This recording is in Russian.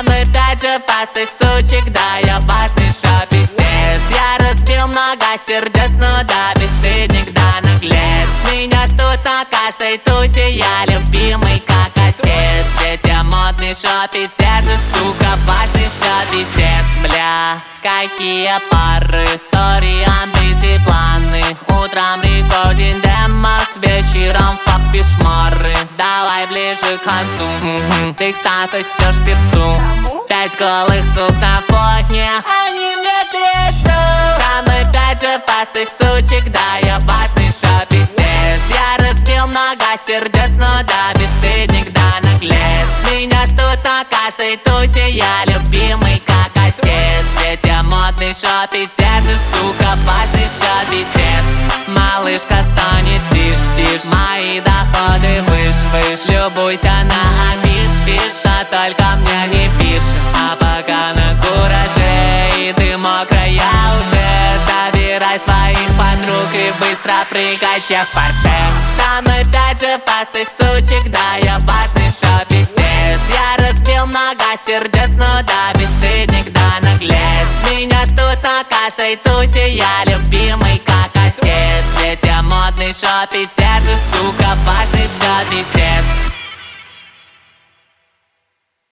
Со мной 5 же пастых сучек, да, я важный шопистец. Я разбил много сердец, но да, бесстыдник, да, наглец. Меня ждут на каждой тусе, я любимый как отец. Ведь я модный шопистец и, сука, важный шопистец. Бля, какие пары, сори, амбиции, планы. Утром рекординг демос, вечером фак пешмары. Давай ближе к концу, текста сосешь перцу. 5 голых сук на фоне, они мне трясут. Со мной 5 же пастых сучек, да, я важный шопистец. Я разбил много сердец, но да, бесстыдник, да, наглец. Меня ждут на каждой тусе, я любимый как отец. Ведь я модный шопистец и, сука, важный шопистец. Малышка, стонет, тишь, мои доходы выше. Любуйся на афиш, а только мне не пишет. А пока на кураже и ты мокрая уже, собирай своих подруг и быстро прикатя в Порше. Со мной 5 же пастых сучек, да, я важный шопистец. Я разбил много сердец, но да, бесстыдник, да, наглец. Меня ждут на каждой тусе, я любимый как отец. Ведь я модный шопистец и, сука, важный шопистец.